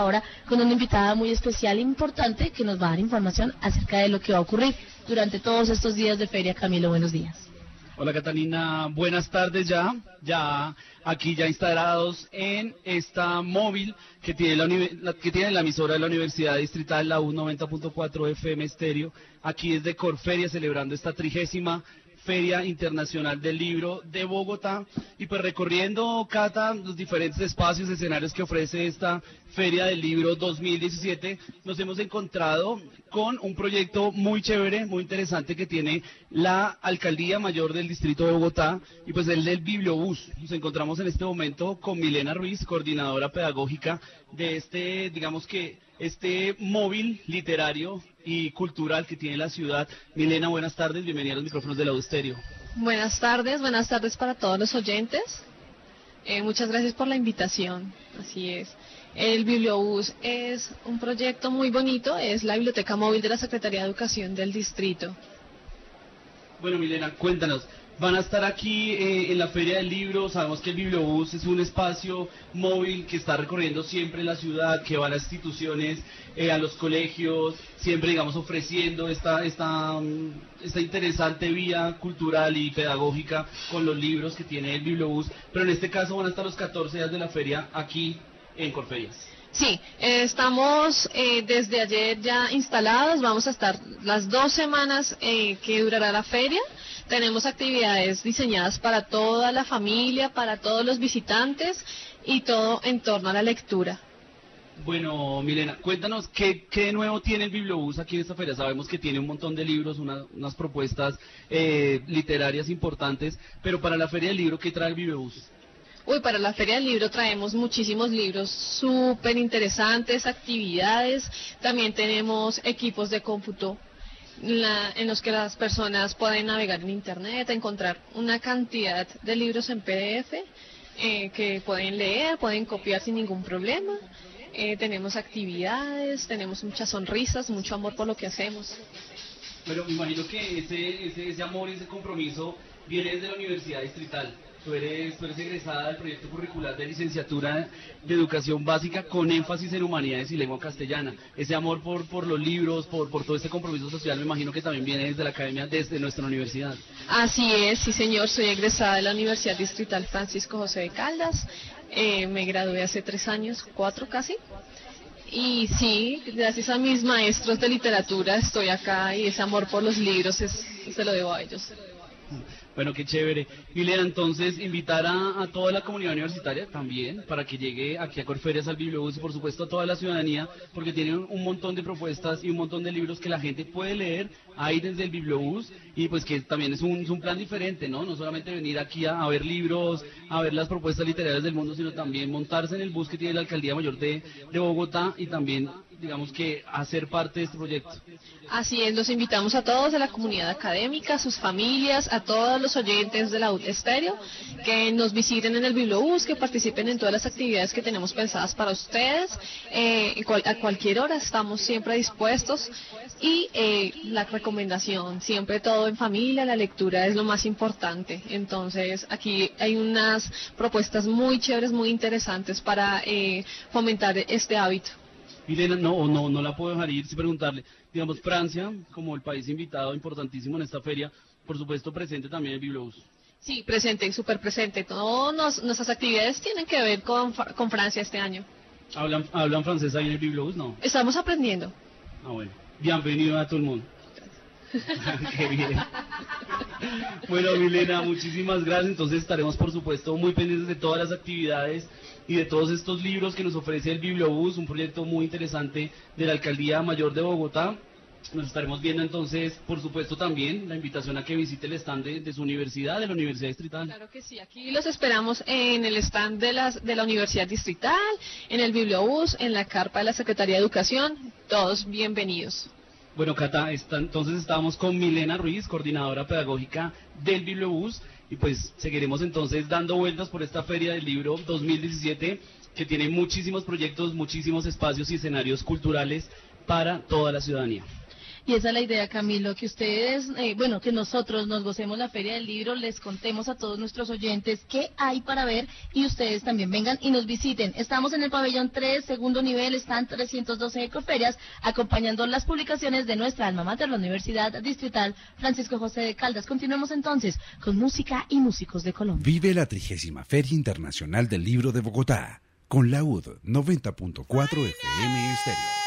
ahora con una invitada muy especial e importante que nos va a dar información acerca de lo que va a ocurrir durante todos estos días de feria. Camilo, buenos días. Hola Catalina, buenas tardes ya aquí ya instalados en esta móvil que tiene la emisora de la Universidad Distrital, la U90.4 FM Estéreo, aquí desde Corferia celebrando esta 30ª Feria Internacional del Libro de Bogotá y pues recorriendo, Cata, los diferentes espacios, escenarios que ofrece esta Feria del Libro 2017, nos hemos encontrado con un proyecto muy chévere, muy interesante que tiene la Alcaldía Mayor del Distrito de Bogotá y pues el del Bibliobús. Nos encontramos en este momento con Milena Ruiz, coordinadora pedagógica de este móvil literario y cultural que tiene la ciudad. Milena, buenas tardes, bienvenida a los micrófonos de la Estéreo. Buenas tardes para todos los oyentes. Muchas gracias por la invitación. Así es. El Bibliobús es un proyecto muy bonito, es la biblioteca móvil de la Secretaría de Educación del Distrito. Bueno, Milena, cuéntanos. Van a estar aquí en la Feria del Libro. Sabemos que el Bibliobús es un espacio móvil que está recorriendo siempre la ciudad, que va a las instituciones, a los colegios, siempre, digamos, ofreciendo esta interesante vía cultural y pedagógica con los libros que tiene el Bibliobús. Pero en este caso van a estar los 14 días de la feria aquí en Corferias. Sí, estamos desde ayer ya instalados, vamos a estar las 2 semanas que durará la feria. Tenemos actividades diseñadas para toda la familia, para todos los visitantes y todo en torno a la lectura. Bueno, Milena, cuéntanos qué nuevo tiene el Bibliobús aquí en esta feria. Sabemos que tiene un montón de libros, unas propuestas literarias importantes, pero para la Feria del Libro, ¿qué trae el Bibliobús? Para la Feria del Libro traemos muchísimos libros súper interesantes, actividades, también tenemos equipos de cómputo en los que las personas pueden navegar en internet, encontrar una cantidad de libros en PDF que pueden leer, pueden copiar sin ningún problema. Tenemos actividades, tenemos muchas sonrisas, mucho amor por lo que hacemos. Pero me imagino que ese amor y ese compromiso viene desde la Universidad Distrital. Tú eres egresada del proyecto curricular de licenciatura de Educación Básica con énfasis en Humanidades y Lengua Castellana. Ese amor por los libros, por todo este compromiso social, me imagino que también viene desde la academia, desde nuestra universidad. Así es, sí señor, soy egresada de la Universidad Distrital Francisco José de Caldas. Me gradué hace 3 años, 4 casi. Y sí, gracias a mis maestros de literatura estoy acá y ese amor por los libros se lo debo a ellos. Bueno, qué chévere. Milena, entonces, invitar a toda la comunidad universitaria también para que llegue aquí a Corferias al Bibliobús y por supuesto a toda la ciudadanía, porque tienen un montón de propuestas y un montón de libros que la gente puede leer ahí desde el Bibliobús y pues que también es un plan diferente, ¿no? No solamente venir aquí a ver libros, a ver las propuestas literarias del mundo, sino también montarse en el bus que tiene la Alcaldía Mayor de Bogotá y también, digamos que, hacer parte de este proyecto. Así es, los invitamos a todos de la comunidad académica, a sus familias, a todos los oyentes de la Estéreo, que nos visiten en el Bibliobús, que participen en todas las actividades que tenemos pensadas para ustedes. A cualquier hora estamos siempre dispuestos y la recomendación, siempre todo en familia, la lectura es lo más importante. Entonces aquí hay unas propuestas muy chéveres, muy interesantes para fomentar este hábito. Milena, no la puedo dejar ir sin preguntarle. Digamos, Francia, como el país invitado importantísimo en esta feria, por supuesto presente también el Bibliobús. Sí, presente, súper presente. Todas nuestras actividades tienen que ver con Francia este año. ¿Hablan francés ahí en el Bibliobús? No. Estamos aprendiendo. Bueno. Bienvenido a todo el mundo. Qué bien. Bueno, Milena, muchísimas gracias. Entonces estaremos, por supuesto, muy pendientes de todas las actividades y de todos estos libros que nos ofrece el Bibliobús, un proyecto muy interesante de la Alcaldía Mayor de Bogotá. Nos estaremos viendo entonces, por supuesto, también la invitación a que visite el stand de su universidad, de la Universidad Distrital. Claro que sí, aquí los esperamos en el stand de la Universidad Distrital, en el Bibliobús, en la carpa de la Secretaría de Educación, todos bienvenidos. Bueno, Cata, entonces estábamos con Milena Ruiz, coordinadora pedagógica del Bibliobús, y pues seguiremos entonces dando vueltas por esta Feria del Libro 2017, que tiene muchísimos proyectos, muchísimos espacios y escenarios culturales para toda la ciudadanía. Y esa es la idea, Camilo, que ustedes, que nosotros nos gocemos la Feria del Libro, les contemos a todos nuestros oyentes qué hay para ver y ustedes también vengan y nos visiten. Estamos en el pabellón 3, segundo nivel, están 312 ecoferias, acompañando las publicaciones de nuestra alma mater, la Universidad Distrital Francisco José de Caldas. Continuemos entonces con música y músicos de Colombia. Vive la 30ª Feria Internacional del Libro de Bogotá con la UD 90.4 FM Estéreo.